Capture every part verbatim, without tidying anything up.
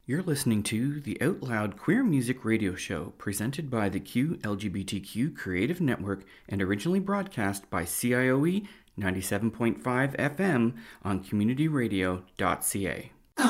You're listening to the Out Loud Queer Music Radio Show, presented by the Q L G B T Q Creative Network and originally broadcast by C I O E ninety-seven point five F M on community radio dot c a.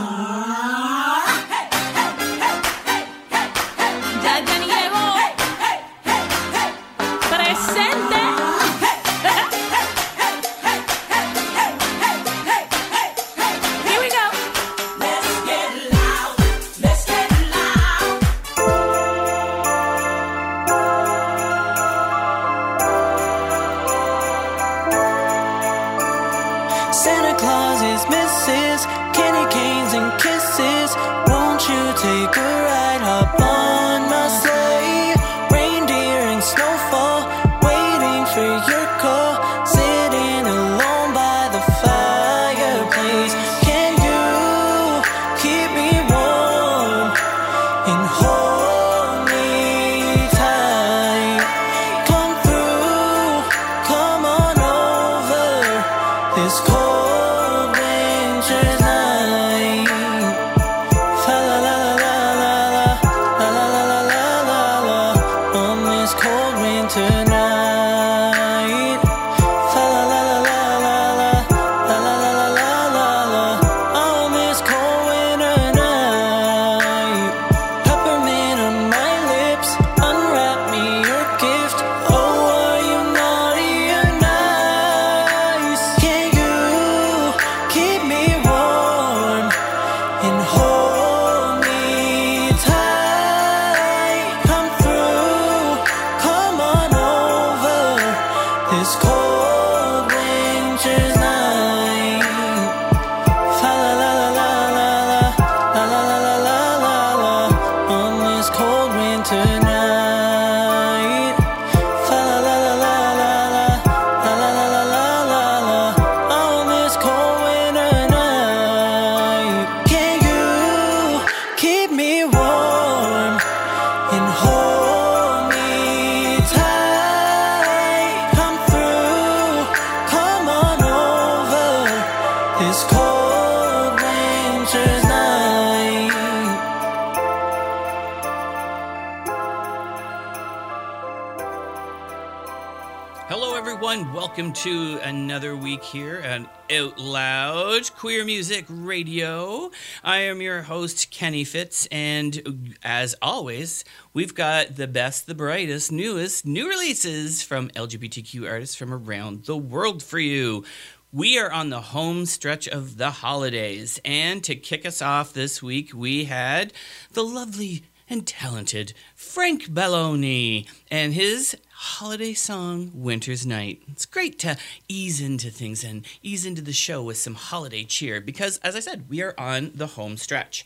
Welcome to another week here at Out Loud Queer Music Radio. I am your host, Kenny Fitz, and as always, we've got the best, the brightest, newest, new releases from L G B T Q artists from around the world for you. We are on the home stretch of the holidays, and to kick us off this week, we had the lovely and talented Frank Belloni and his holiday song, Winter's Night. It's great to ease into things and ease into the show with some holiday cheer because, as I said, we are on the home stretch.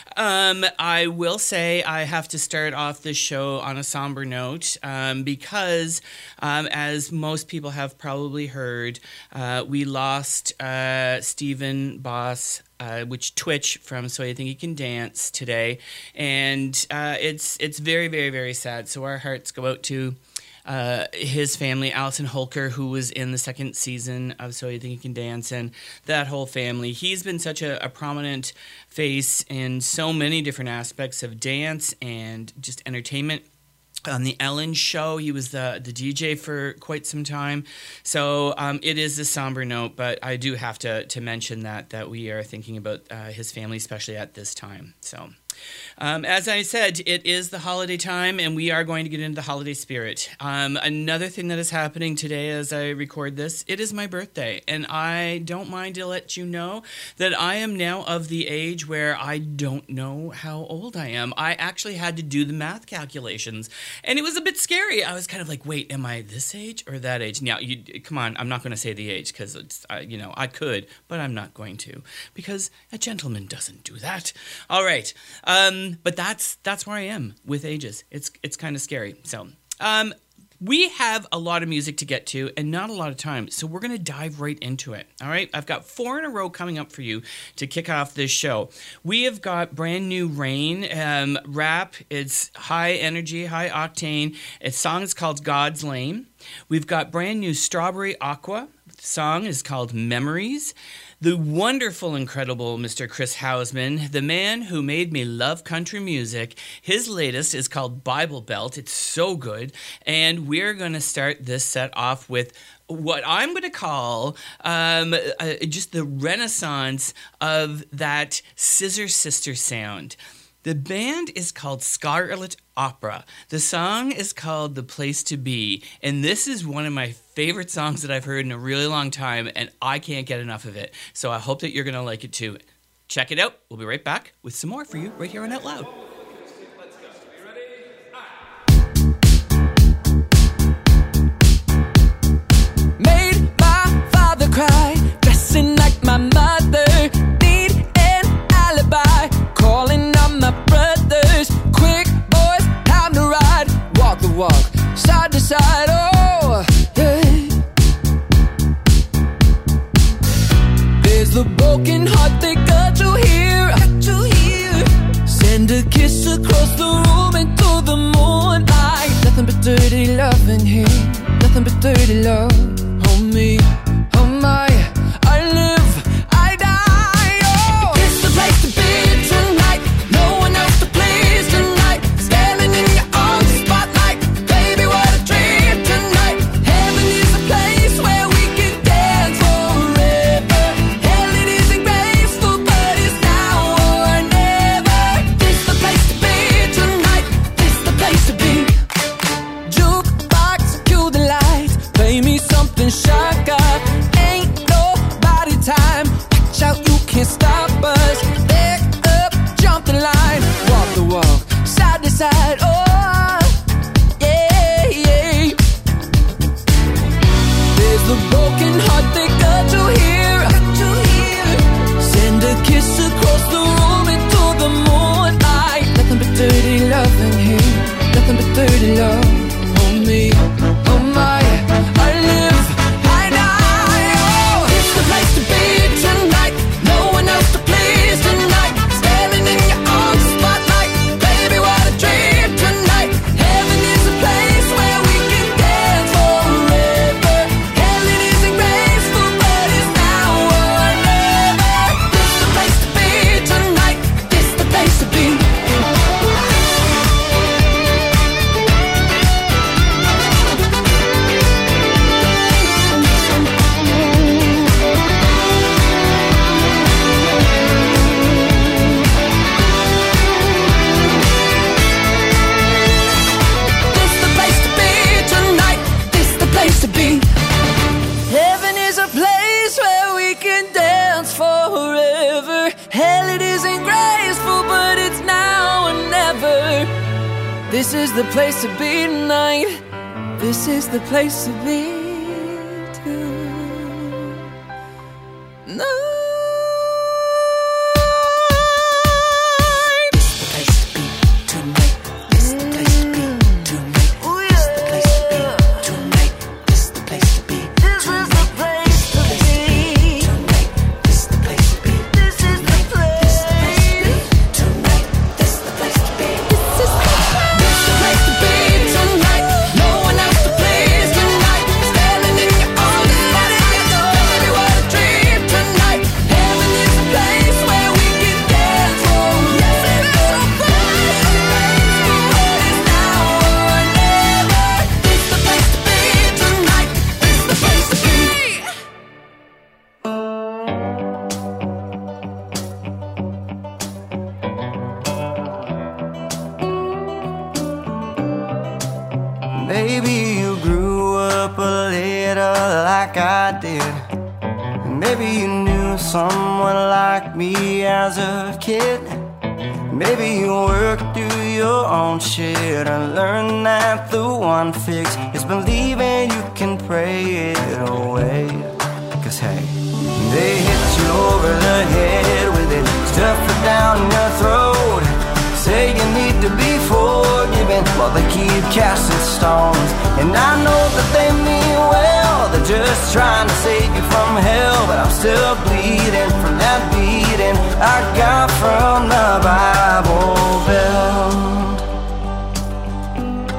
Um, I will say I have to start off this show on a somber note um, because, um, as most people have probably heard, uh, we lost uh, Stephen Boss, uh, which Twitch from So You Think You Can Dance today, and uh, it's it's very, very, very sad. So our hearts go out to Uh, his family, Allison Holker, who was in the second season of So You Think You Can Dance, and that whole family. He's been such a, a prominent face in so many different aspects of dance and just entertainment. On the Ellen Show, he was the, the D J for quite some time. So um, it is a somber note, but I do have to, to mention that, that we are thinking about uh, his family, especially at this time. So... Um, as I said, it is the holiday time, and we are going to get into the holiday spirit. Um, another thing that is happening today as I record this, it is my birthday, and I don't mind to let you know that I am now of the age where I don't know how old I am. I actually had to do the math calculations, and it was a bit scary. I was kind of like, wait, am I this age or that age? Now, you, come on, I'm not going to say the age, because, it's uh, you know, I could, but I'm not going to, because a gentleman doesn't do that. All right. Um, but that's that's where I am with ages. It's it's kind of scary. So um, we have a lot of music to get to and not a lot of time. So we're going to dive right into it. All right. I've got four in a row coming up for you to kick off this show. We have got brand new Rain um, rap. It's high energy, high octane. Its song is called God's Lane. We've got brand new Strawberry Aqua. The song is called Memories. the wonderful, incredible Mister Chris Hausman, the man who made me love country music. His latest is called Bible Belt. It's so good. And we're going to start this set off with what I'm going to call um, uh, just the renaissance of that Scissor Sister sound. The band is called Scarlet Opera. The song is called The Place to Be. And this is one of my favorite songs that I've heard in a really long time, and I can't get enough of it. So I hope that you're going to like it too. Check it out. We'll be right back with some more for you right here on Out Loud. Made my father cry, dressing like my mother. Need an alibi, calling on my brothers. Quick boys, time to ride. Walk the walk, side to side. Oh, yeah. There's the broken heart they got to hear. Got to hear. Send a kiss across the room into the moonlight. Nothing but dirty love in here. Nothing but dirty love. On me, on my, I live, I die. Oh, it's the place to be tonight. No one else to please tonight. Standing in your own spotlight. Baby, what a dream tonight. Heaven is a place where we can dance forever. Hell, it isn't graceful, but it's now or never. This the place to be tonight. This the place to be. Jukebox, cue the lights. Play me something shaka. Ain't nobody time. Watch out, you can't stop us. Leg up, jump the line. Walk the walk, side to side. Oh, yeah, yeah. There's the broken heart they got to hear. Got to hear. Send a kiss across the room into the moonlight. Nothing but dirty love in here. Nothing but dirty love. On me, on my, I live, I die. Oh, it's the place to be tonight. No one else to please tonight. Standing in your own spotlight. Baby, what a dream tonight. Heaven is a place where we can dance forever. Hell, it isn't graceful, but it's now or never. This the place to be tonight. This the place to be. This the place to be tonight. This the place to be. Heaven is a place where we can dance forever. Hell, it isn't graceful, but it's now or never. This is the place to be tonight. This is the place to be tonight. This the place to be tonight. This the place to be tonight. This the place to be tonight. This is the place to be tonight. This the place to be. This is the place tonight. This the place to be. This is the place to be tonight. No one else to please tonight. Standing in your own spotlight. Baby, what a dream tonight. Heaven is a place where we can dance forever. This the place to be tonight. This the place to be. Maybe you grew up a little like I did. Maybe you knew someone like me as a kid. Maybe you worked through your own shit and learned that the one fix is believing you can pray it away. Cause hey, they hit you over the head with it, stuff it down your throat. Say you need to be forgiven while they keep casting stones. And I know that they mean well, they're just trying to save you from hell. But I'm still bleeding from that beating I got from the Bible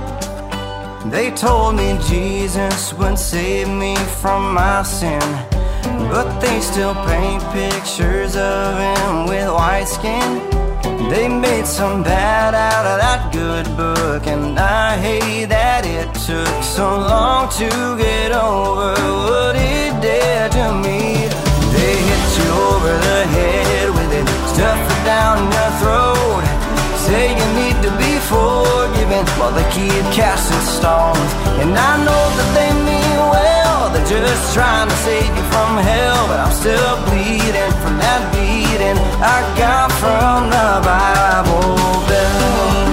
Belt. They told me Jesus would save me from my sin. but they still paint pictures of him with white skin. They made some bad out of that good book, and I hate that it took so long to get over what it did to me. They hit you over the head with it, stuff it down your throat, say you need to be forgiven while they keep casting stones. And I know that they mean well, they're just trying to save you from hell, but I'm still bleeding from that beating I got from the Bible Belt.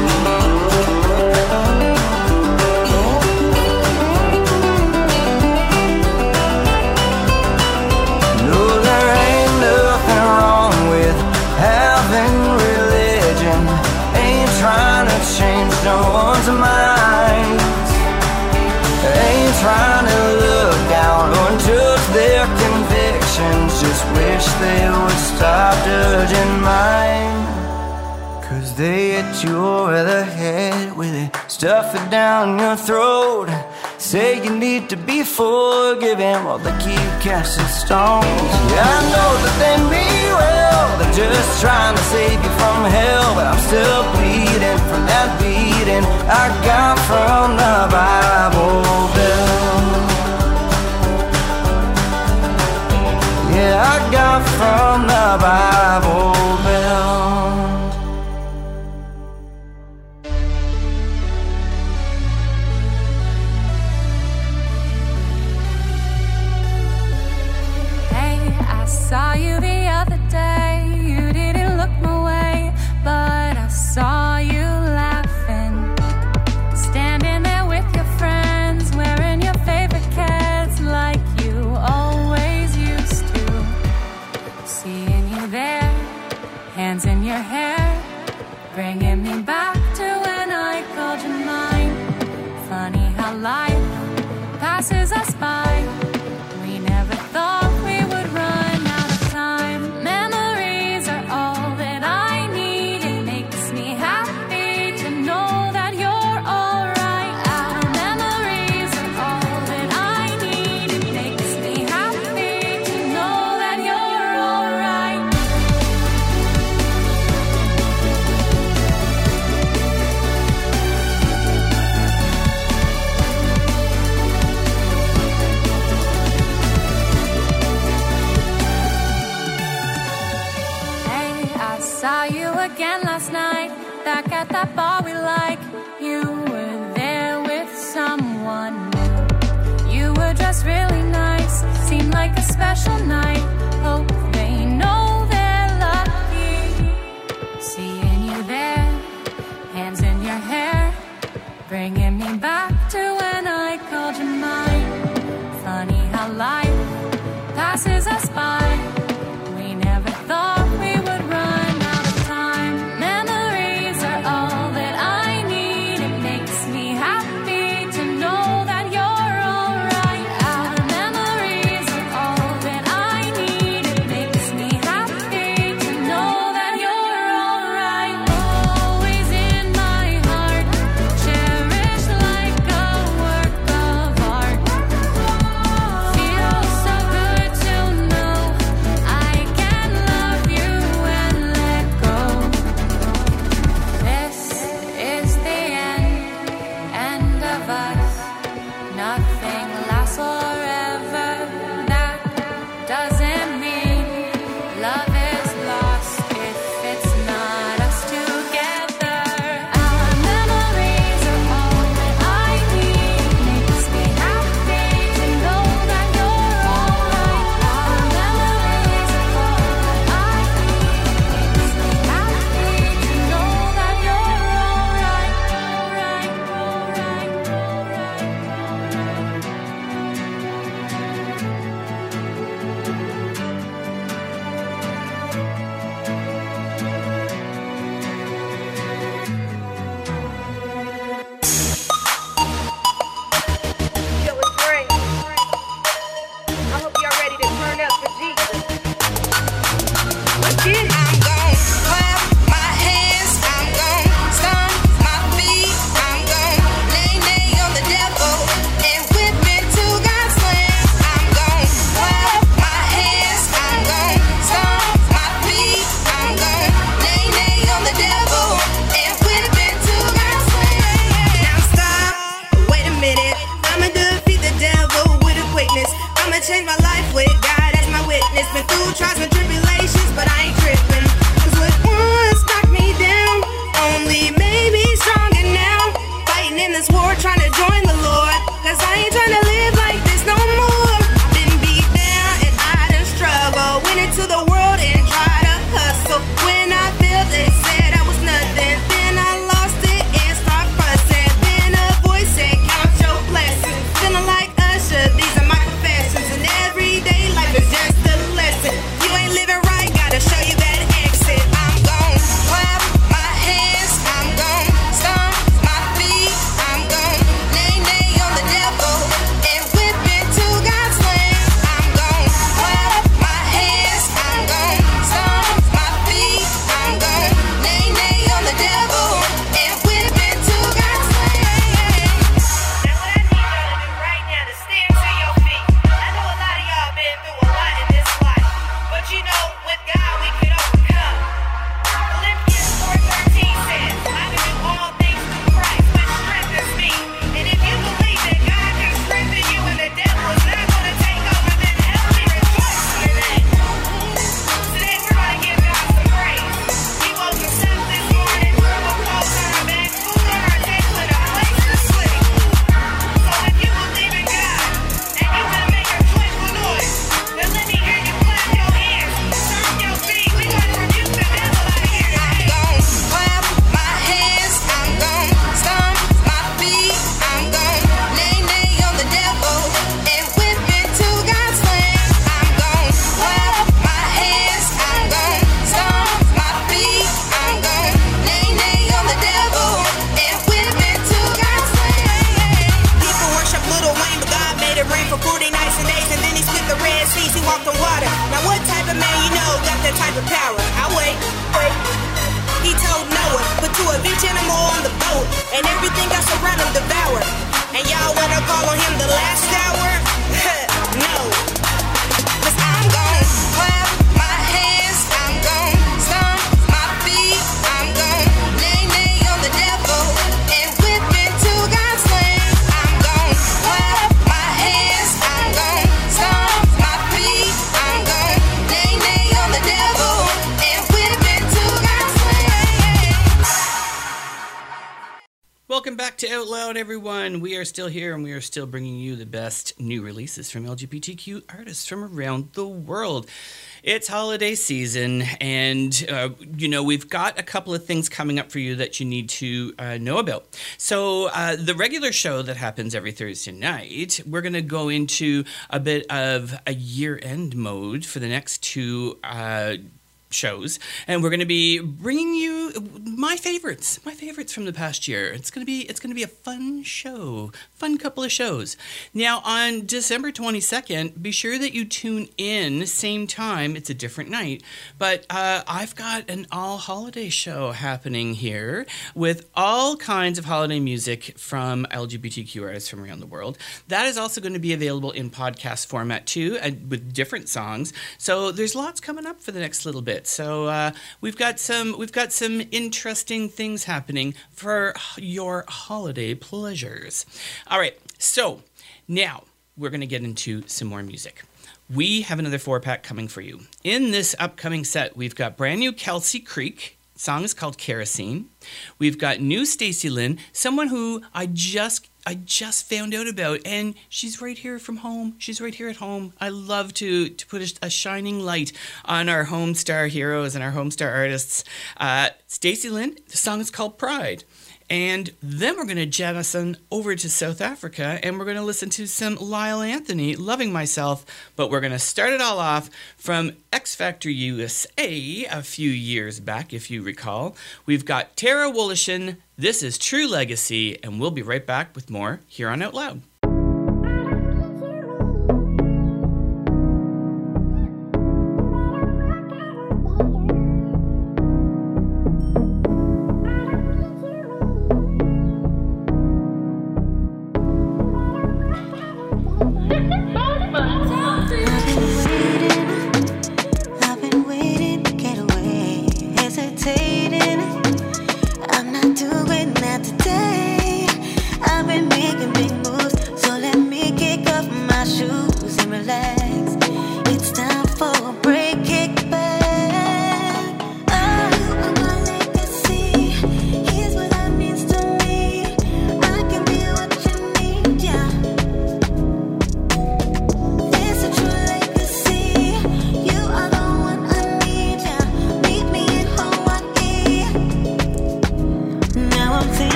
No, there ain't nothing wrong with having religion, ain't trying to change no one's minds, ain't trying to look down or judge their convictions, just wish they would stop judging mine. Cause they hit you over the head with it, stuff it down your throat, say you need to be forgiven while they keep casting stones. Yeah, I know that they mean well, they're just trying to save you from hell, but I'm still bleeding from that beating I got from the Bible Belt. Yeah, I got from the Bible Belt. Saw you the other day, you didn't look my way, but I saw you laughing, standing there with your friends, wearing your favorite Keds like you always used to. Seeing you there, hands in your hair, bringing me back to when I called you mine. Funny how life passes us by, we never thought we would run. Memories are all that I need. It makes me happy to know that you're alright. Our memories are all that I need. It makes me happy to know that you're alright. Saw you again last night, back at that bar we like. You were there with someone new. You were dressed really nice, seemed like a special night. Hope they know they're lucky. Seeing you there, hands in your hair, bringing me back to when I called you mine. Funny how life passes us by, we never thought we would run. Like to a beach and I'm on the boat. And everything else around him devoured. And y'all wanna call on him the last hour? No. Cause I'm gon' clap my hands, I'm gon' stomp my feet, I'm gon' nay nay on the devil and whip into God's lane. I'm gon' clap my hands, I'm gon' stomp my feet, I'm gon' nay nay on the devil and whip into God's lane. Welcome back to Out Loud, everyone. We are still here, and we are still bringing you the best new releases from L G B T Q artists from around the world. It's holiday season, and, uh, you know, we've got a couple of things coming up for you that you need to uh, know about. So uh, the regular show that happens every Thursday night, we're going to go into a bit of a year-end mode for the next two uh shows, and we're going to be bringing you my favorites my favorites from the past year. It's going to be it's going to be a fun show fun couple of shows. Now on December twenty-second, be sure that you tune in, same time. It's a different night, but uh, I've got an all holiday show happening here with all kinds of holiday music from L G B T Q artists from around the world. That is also going to be available in podcast format too, and with different songs. So there's lots coming up for the next little bit. So uh, we've got some we've got some interesting things happening for your holiday pleasures. All right, so now we're going to get into some more music. We have another four pack coming for you. In this upcoming set, we've got brand new Kelsey Creek. Song is called Kerosene. We've got new Stacey Lynn, someone who I just I just found out about, and she's right here from home. She's right here at home. I love to to put a, a shining light on our home star heroes and our home star artists. Uh, Stacey Lynn, the song is called Pride. And then we're going to jettison over to South Africa, and we're going to listen to some Lyle Anthony, Loving Myself. But we're going to start it all off from X Factor U S A a few years back, if you recall. We've got Tara Woloshin. This is True Legacy, and we'll be right back with more here on Out Loud.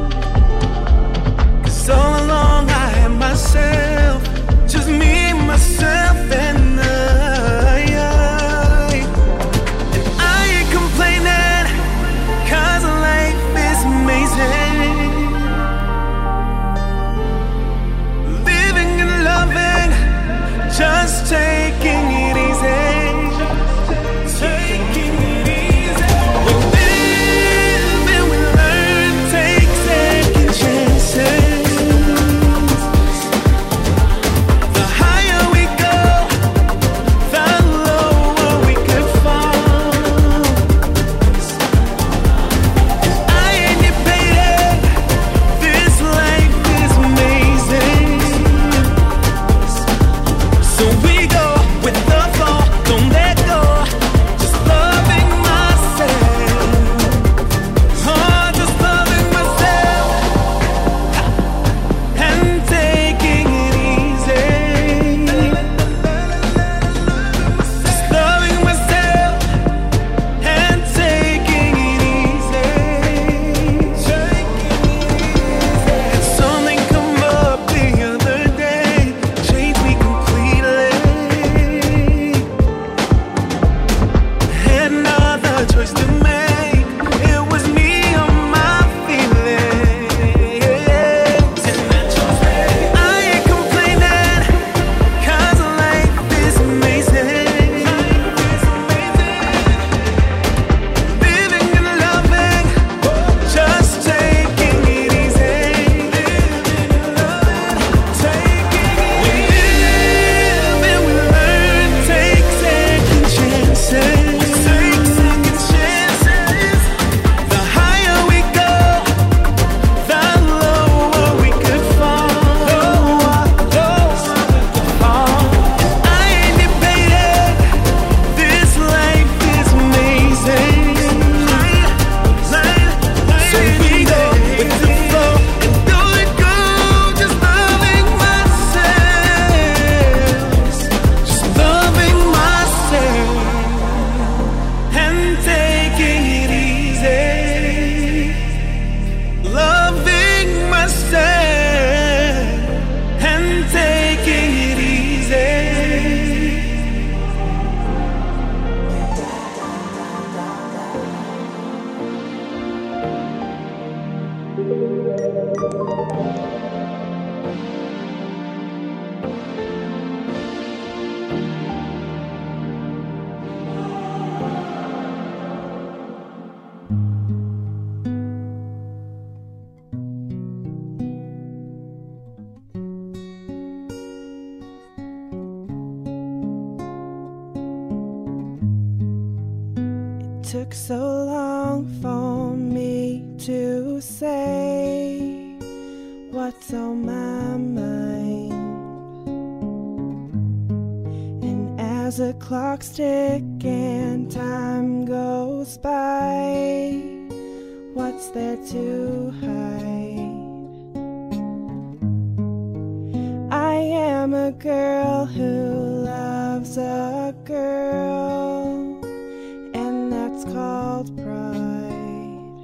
Just me and myself. took so long for me to say what's on my mind. And as the clock's tick and time goes by, what's there to hide? I am a girl who loves a girl, and that's called pride.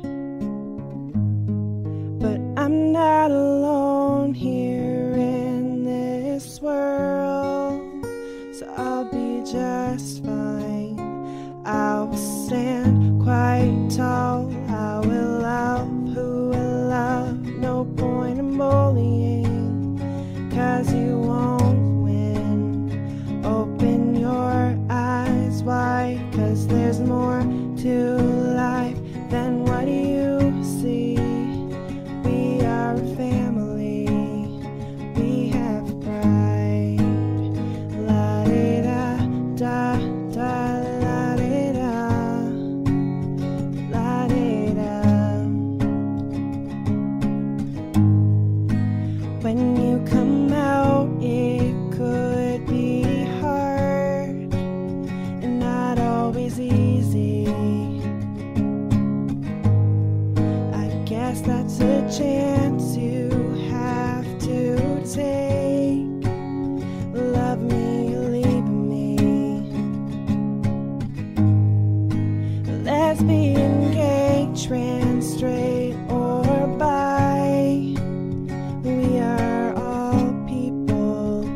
But I'm not alone here in this world, so I'll be just fine. I will stand quite tall. I will love who will love. No point in bullying, 'cause you won't win. Open your eyes wide, 'cause there's more to life than what you see. We are a family, we have pride. La-di-da, da, da, la-di-da, la-di-da. When you come out, it could be hard and not always easy. I guess that's a chance you have to take. Love me, leave me. Lesbian, gay, trans, straight, or bi, we are all people.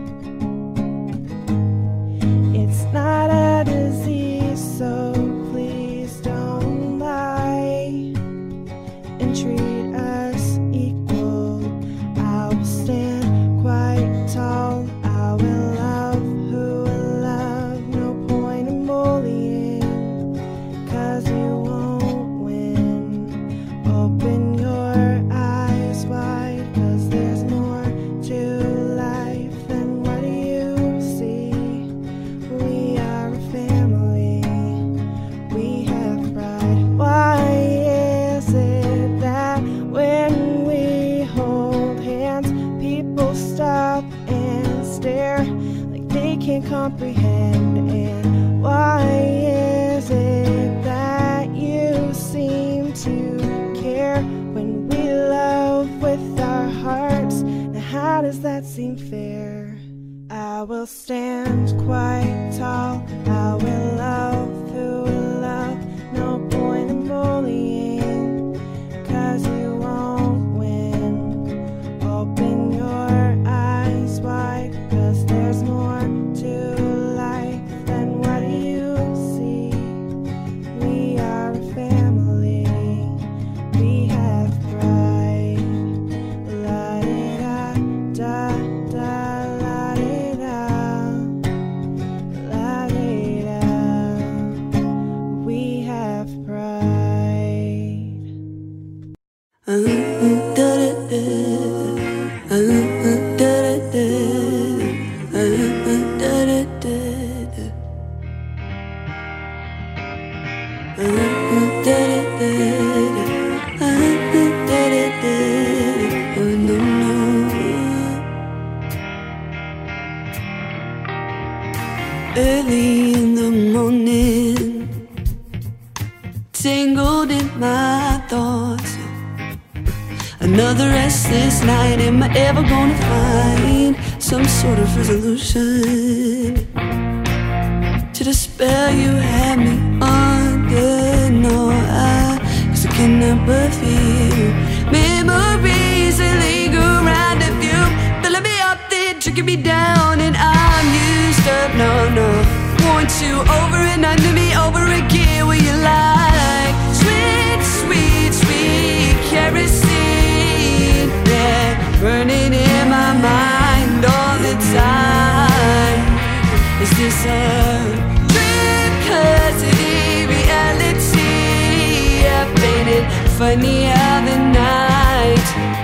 It's not a disease, so please don't lie and treat us equal. I will stand quite tall. I will love who will love. No point in bullying, 'cause you won't win. Open your eyes wide, 'cause there's more to life than what you see. We are a family, we have pride. Why is it that when we hold hands, people stop and stare like they can't comprehend? And why is it that you seem to care when we love with our hearts? Now how does that seem fair? I will stand quite tall. I will love who will love. No point in bullying, 'cause you won't win. Open your eyes wide, 'cause there's more to life than what you see. We are a family, we have pride. La-di-da, da, da, la-di-da, la-di-da. We have pride. Early in the morning, tangled in my thoughts. Another restless night. Am I ever gonna find some sort of resolution to the spell you had me under? No, I, 'cause I cannot but feel memories that linger around of you. They let me up there, drinking me down, and I'm used up. No, no, want you over and under me over again. Will you like sweet, sweet, sweet kerosene? Yeah, burning in my mind all the time. Is this a dream? 'Cause it is reality. I painted funny how the night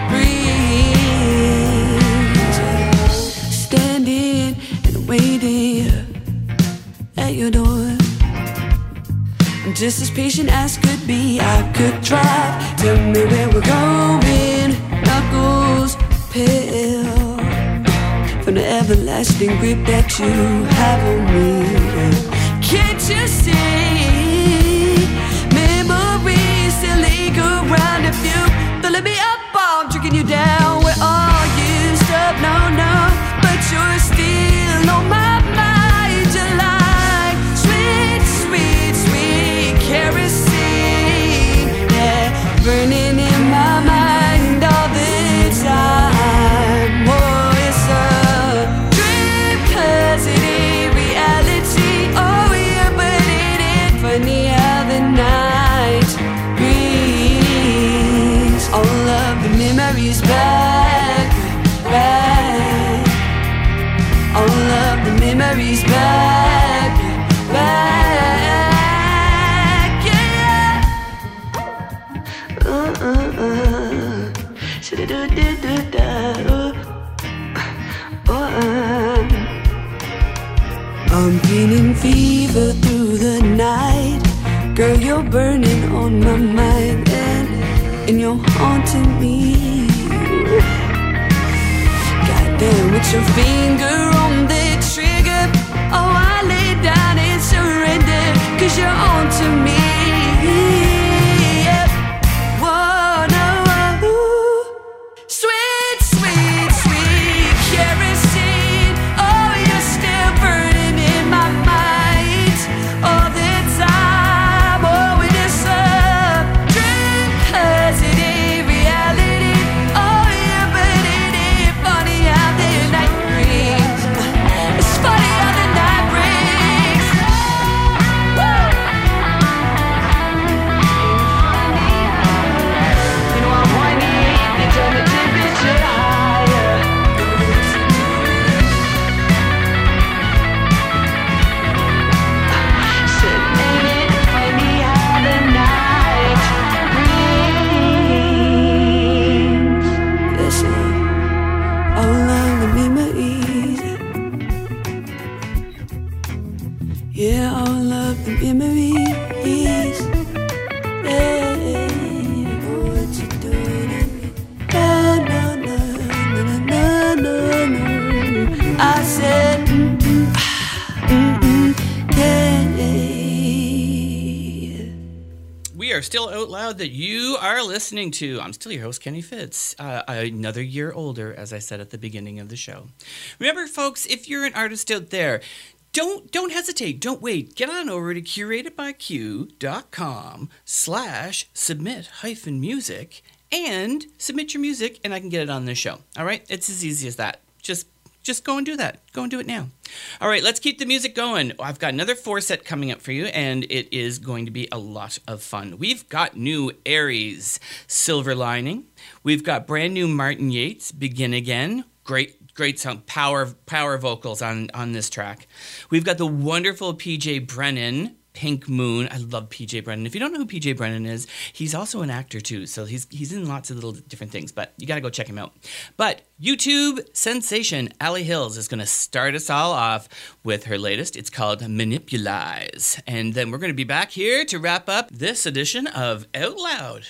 breeze. Standing and waiting at your door. I'm just as patient as could be. I could drive, tell me where we're going. Knuckles pale from the everlasting grip that you have on me. Can't you see? Memories still linger around if you filling me up, I'm drinking you down. We're all used up, no, no, but you're still on my mind. You're like sweet, sweet, sweet kerosene, yeah, burning in my mind all the time. Oh, it's a dream 'cause it ain't reality. Oh yeah, but it ain't funny how the night brings all of the memories back, back. All of the memories back, back, yeah. Uh, uh, uh. I'm feeling fever through the night. Girl, you're burning on my mind, and, and you're haunting me. Goddamn, with your finger on the trigger, oh, I lay down and surrender, 'cause you're on to me. Yeah. Whoa, no, ooh. Sweet, sweet, sweet kerosene. Oh, you're still burning in my mind all the time. Oh, it is a dream 'cause it ain't reality. Oh, yeah, but it ain't funny how the night brings. It's funny how the night brings. Woo! You know I'm whiny, they turn the temperature higher. Said, ain't it funny how the night brings? Listen, all of the memories, yeah, all of the memories, yeah. What you doing? No, no, no, no, no, no, no. I said, mm, mm, ah, mm, mm, yeah. We are still out loud that you are listening to. I'm still your host, Kenny Fitz. Uh, another year older, as I said at the beginning of the show. Remember, folks, if you're an artist out there, don't don't hesitate. Don't wait. Get on over to curatedbyq.com slash submit hyphen music and submit your music, and I can get it on this show. All right? It's as easy as that. Just just go and do that. Go and do it now. All right, let's keep the music going. I've got another four set coming up for you, and it is going to be a lot of fun. We've got new Aries, Silver Lining. We've got brand new Martin Yates, Begin Again. Great, great sound, power, power vocals on, on this track. We've got the wonderful P J Brennan, Pink Moon. I love P J Brennan. If you don't know who P J Brennan is, he's also an actor too. So he's he's in lots of little different things, but you got to go check him out. But YouTube sensation Ali Hills is going to start us all off with her latest. It's called Manipulize. And then we're going to be back here to wrap up this edition of Out Loud.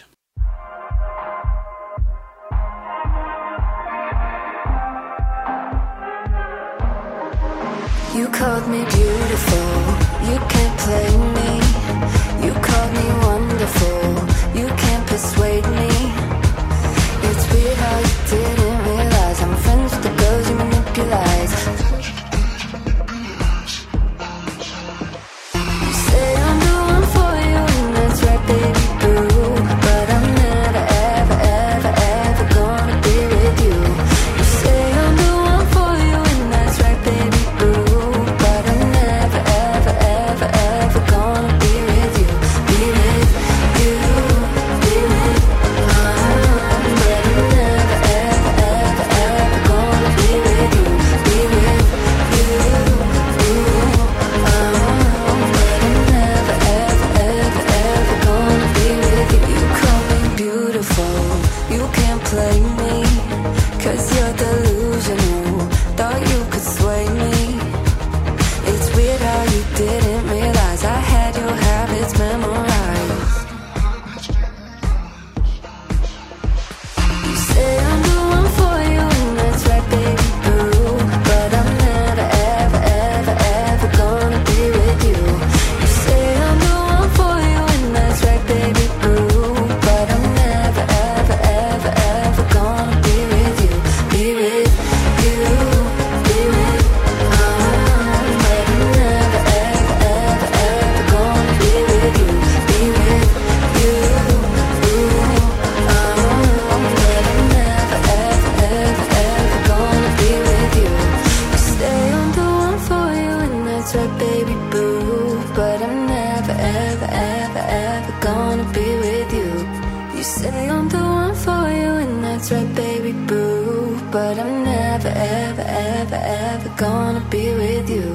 You called me beautiful, you can't play me. You called me wonderful, you can't persuade me. It's weird how you didn't realize I'm friends with the girls you manipulate. You say I'm the one for you, and that's right, baby boo. But I'm never, ever, ever, ever gonna be with you. You say I'm the one for you, and that's right, baby boo. Ever gonna be with you, be with you, be with that's right, baby boo. But I'm never, ever, ever, ever gonna be with you. You say I'm the one for you, and that's right, baby boo. But I'm never, ever, ever, ever gonna be with you.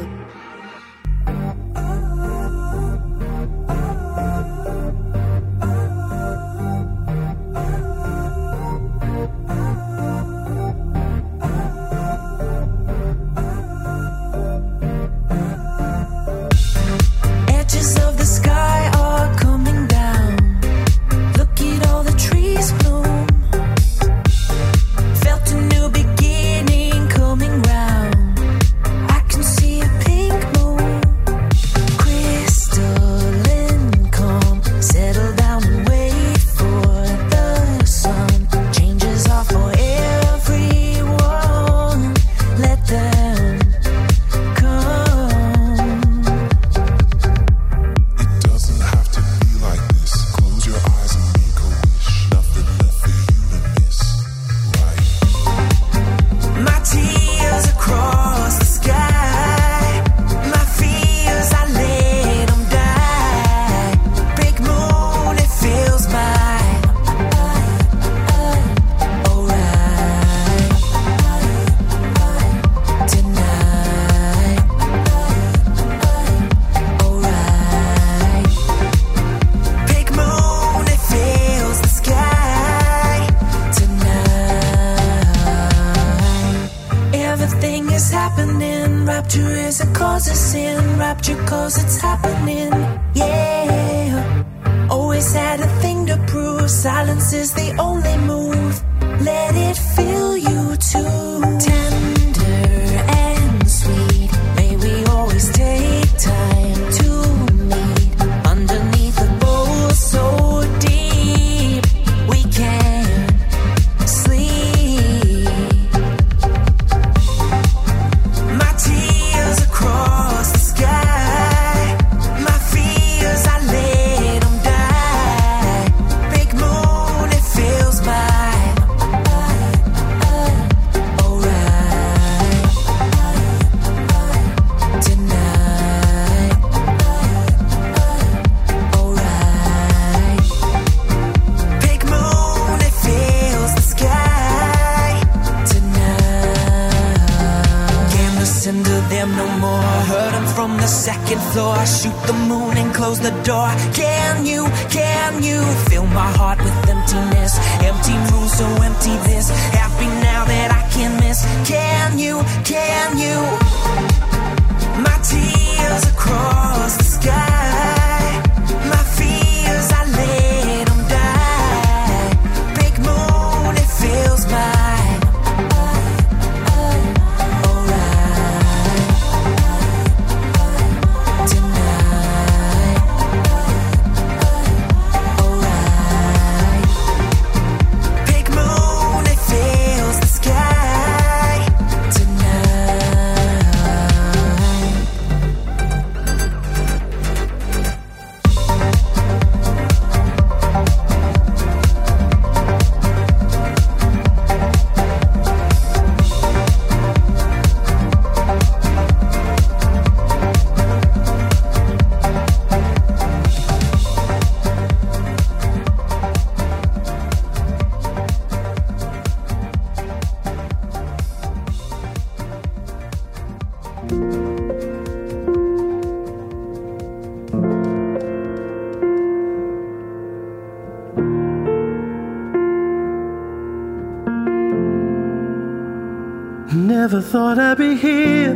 Never thought I'd be here,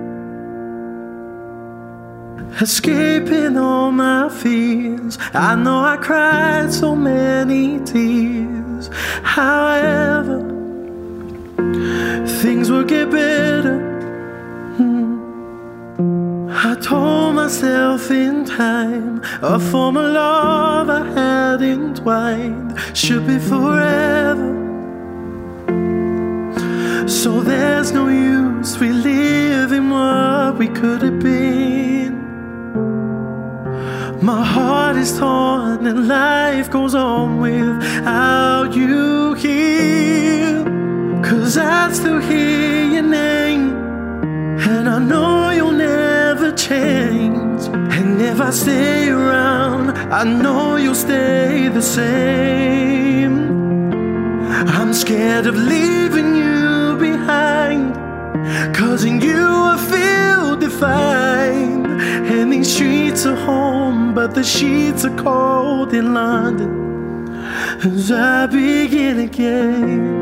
escaping all my fears. I know I cried so many tears. However, things will get better. hmm. I told myself in time, a form of love I had entwined should be forever. So there's no use reliving what we could have been. My heart is torn and life goes on without you here. Cause I still hear your name, and I know you'll never change. And if I stay around, I know you'll stay the same. I'm scared of leaving you behind, 'cause in you I feel defined. And these streets are home, but the sheets are cold in London as I begin again.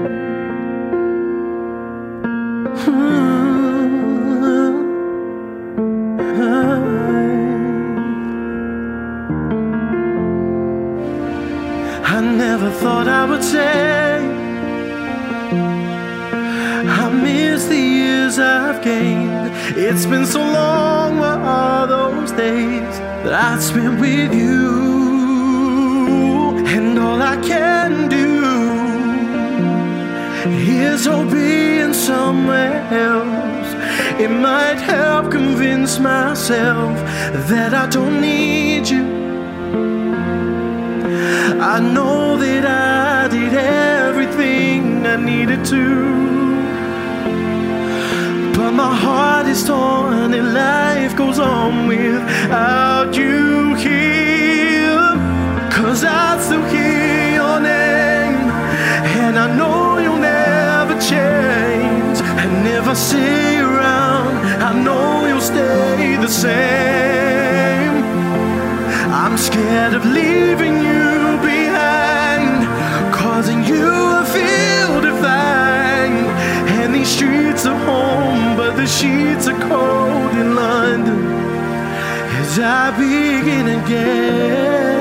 I never thought I would say I miss the years I've gained. It's been so long, where are those days that I spent with you? And all I can do is hope being somewhere else. It might help convince myself that I don't need you. I know that I did everything I needed to, but my heart is torn and life goes on without you here. 'Cause I still hear your name, and I know you'll never change. And if I stay around, I know you'll stay the same. I'm scared of leaving you behind, 'cause in you I feel defined. And these streets are home, but the sheets are cold in London as I begin again.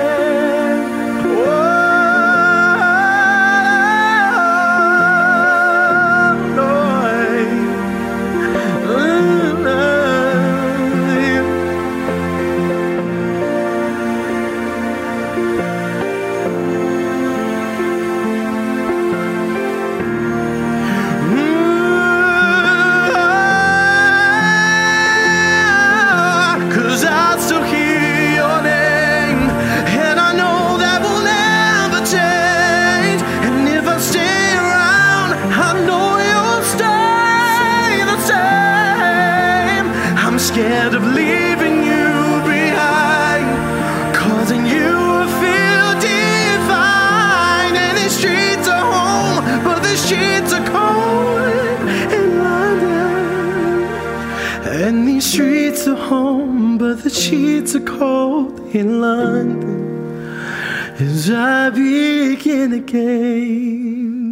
Scared of leaving you behind, 'cause in you I feel defined. And these streets are home, but the sheets are cold in London. And these streets are home, but the sheets are cold in London as I begin again.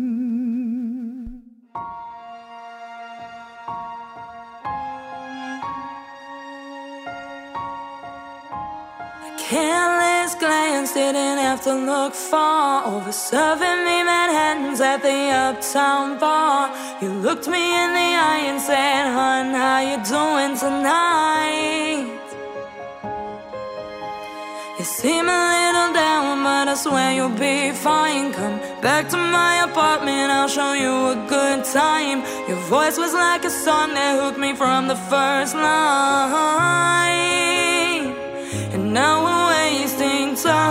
Careless glance, didn't have to look far. Over serving me Manhattans at the Uptown bar. You looked me in the eye and said, "Hun, how you doing tonight?" You seem a little down, but I swear you'll be fine. Come back to my apartment, I'll show you a good time. Your voice was like a song that hooked me from the first line. And now we're wasting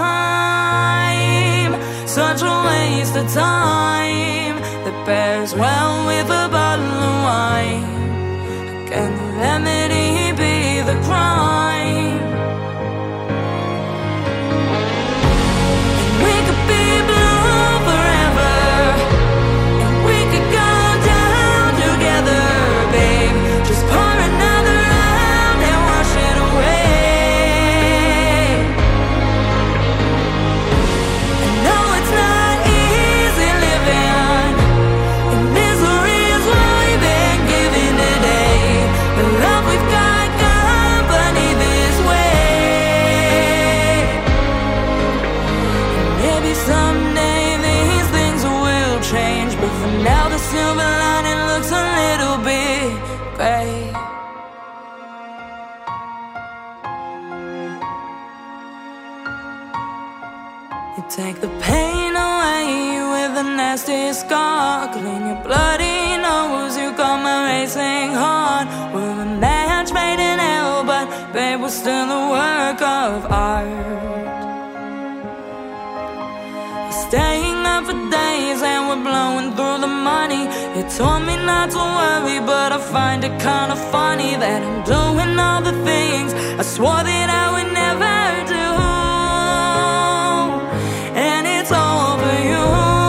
time, such a waste of time that pairs well with a bottle of wine. Can the remedy be the crime? And we could be blue forever, and we could go down together, babe. Just pour another round and wash it away. Now the silver lining looks a little bit gray. You take the pain away with a nasty scar. Clean your bloody nose, you got my racing heart. We're a match made in hell, but babe, we're still a work of art. Staying up for days days and we're blowing through the money. You told me not to worry, but I find it kind of funny that I'm doing all the things I swore that I would never do. And it's all for you.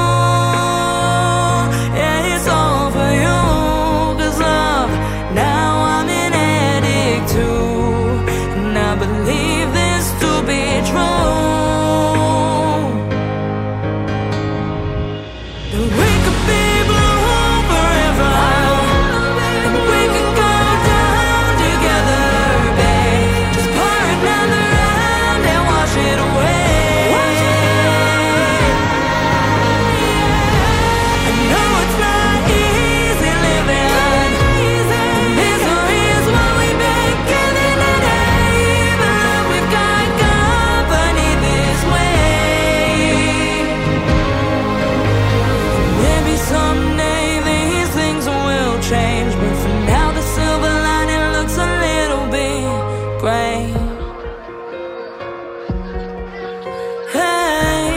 Yeah, it's all for you. 'Cause love, now I'm an addict too. And I believe this to be true. That we could be blue forever. And we could go down together, babe. Just pour another round and wash it away. I know it's not easy living. Misery is what we've been given today. But love, we've got company this way. Maybe someday these things will change, but for now the silver lining looks a little bit gray. Hey,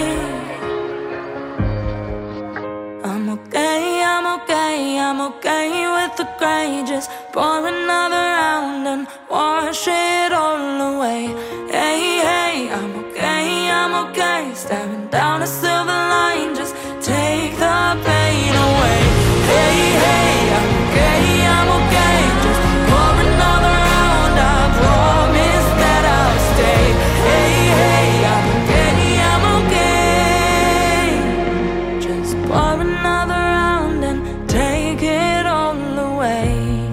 I'm okay, I'm okay, I'm okay with the gray. Just pour another round and wash it all away. Hey, hey, I'm okay, I'm okay. Staring down a silver line, just take the pain away. Hey, hey, I'm okay, I'm okay. Just pour another round, I promise that I'll stay. Hey, hey, I'm okay, I'm okay. Just pour another round and take it all away.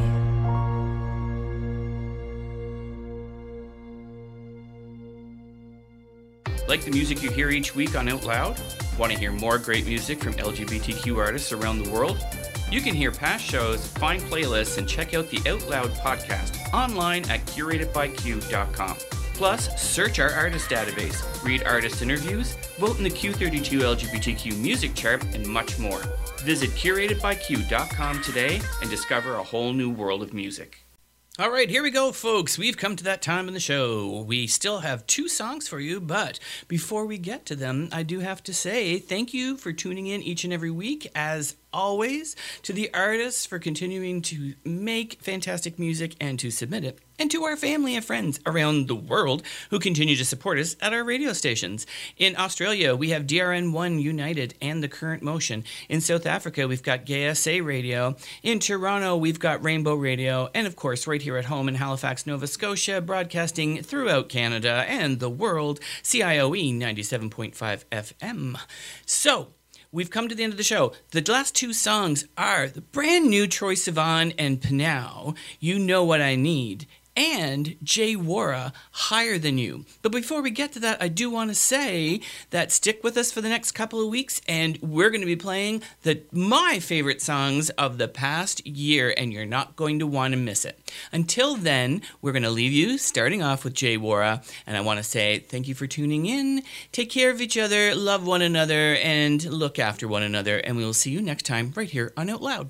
Like the music you hear each week on Out Loud? Want to hear more great music from L G B T Q artists around the world? You can hear past shows, find playlists, and check out the Out Loud podcast online at curated by q dot com. Plus, search our artist database, read artist interviews, vote in the Q thirty-two L G B T Q music chart, and much more. Visit curated by q dot com today and discover a whole new world of music. All right, here we go, folks. We've come to that time in the show. We still have two songs for you, but before we get to them, I do have to say thank you for tuning in each and every week. As always, to the artists for continuing to make fantastic music and to submit it, and to our family and friends around the world who continue to support us at our radio stations. In Australia, we have D R N one United and The Current Motion. In South Africa, we've got Gay S A Radio. In Toronto, we've got Rainbow Radio. And of course, right here at home in Halifax, Nova Scotia, broadcasting throughout Canada and the world, C I O E ninety-seven point five F M. So, we've come to the end of the show. The last two songs are the brand new Troye Sivan and Pinau, You Know What I Need, and Jay Wara, Higher Than You. But before we get to that, I do want to say that stick with us for the next couple of weeks, and we're going to be playing the my favorite songs of the past year, and you're not going to want to miss it. Until then, we're going to leave you starting off with Jay Wara, and I want to say thank you for tuning in. Take care of each other, love one another, and look after one another, and we will see you next time right here on Out Loud.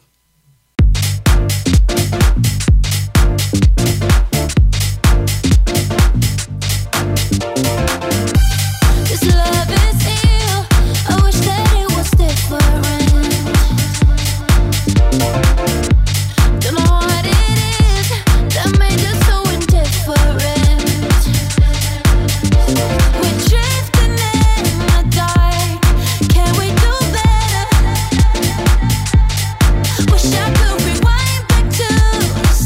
This love is ill. I wish that it was different. Don't know what it is that made us so indifferent. We're drifting in the dark. Can we do better? Wish I could rewind back to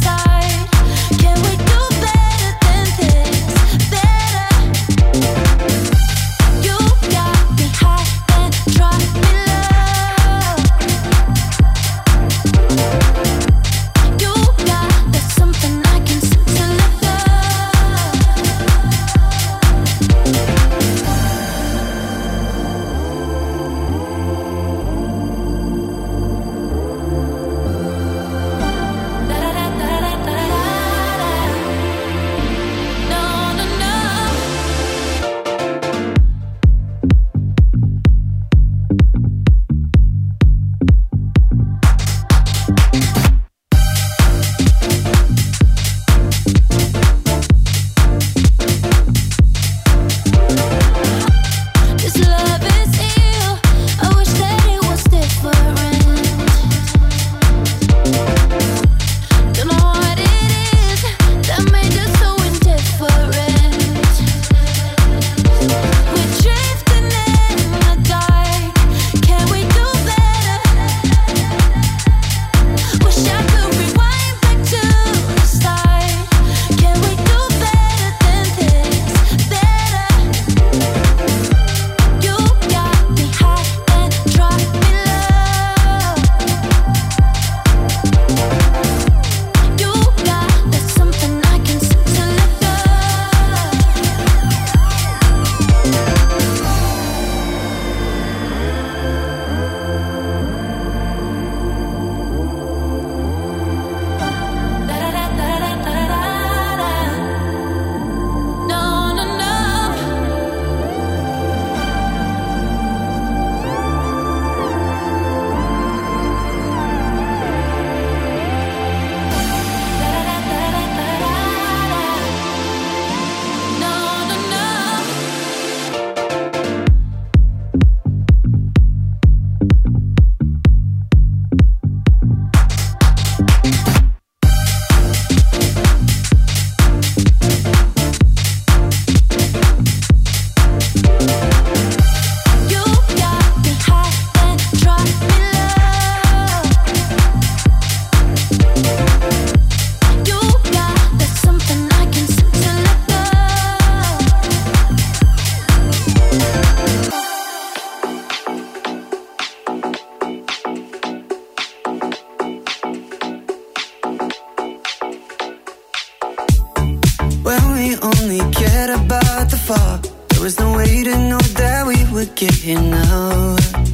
when we only cared about the fall. There was no way to know that we would get here now.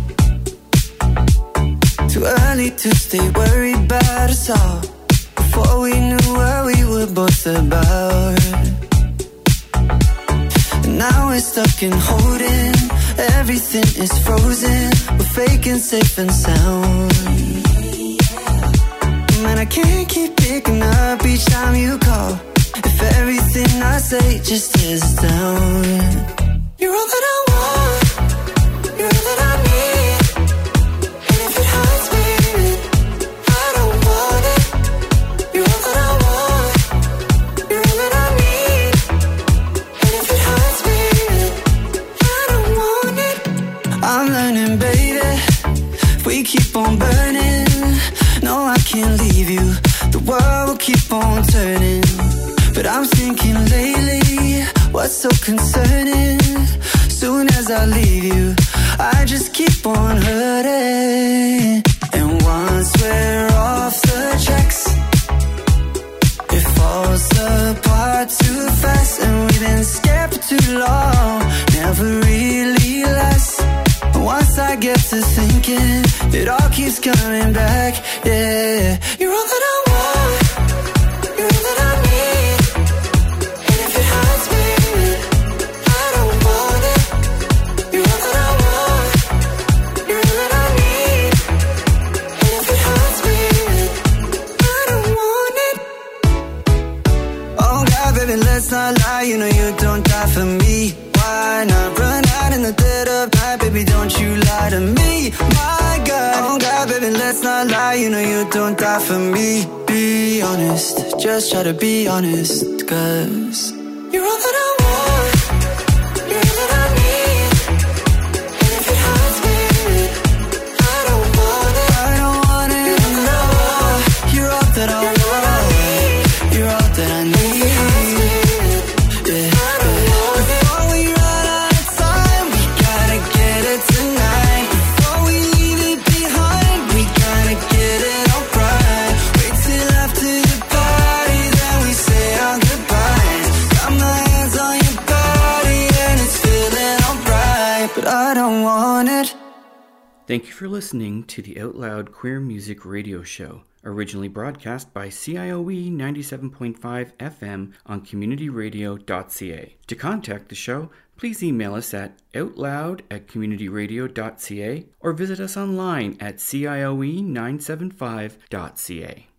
Too early to stay worried about us all, before we knew what we were both about. And now we're stuck in holding, everything is frozen. We're faking safe and sound. Man, I can't keep picking up each time you call. If everything I say just is down. You're all that I want, you're all that I need. And if it hurts me, I don't want it. You're all that I want, you're all that I need. And if it hurts me, I don't want it. I'm learning, baby, if we keep on burning, no, I can't leave you. The world will keep on turning. But I'm thinking lately, what's so concerning? Soon as I leave you, I just keep on hurting. And once we're off the tracks, it falls apart too fast. And we've been scared for too long, never really lasts. And once I get to thinking, it all keeps coming back, yeah. You're all that I want, you're all that I need. And if it hurts me, I don't want it. You're all that I want, you're all that I need. And if it hurts me, I don't want it. Oh God, baby, let's not lie, you know you don't die for me. Why not run out in the dead of night, baby, don't you lie to me. My God, oh God, baby, let's not lie, you know you don't die for me. Be honest, just try to be honest, cause you're all that I want, you're all that I need. And if it hurts me, I don't want it. I don't want it, no. You're all that I want, you're all that I need. Thank you for listening to the Out Loud Queer Music Radio Show, originally broadcast by C I O E ninety-seven point five F M on community radio dot c a. To contact the show, please email us at outloud at community radio dot c a or visit us online at C I O E nine seven five dot c a.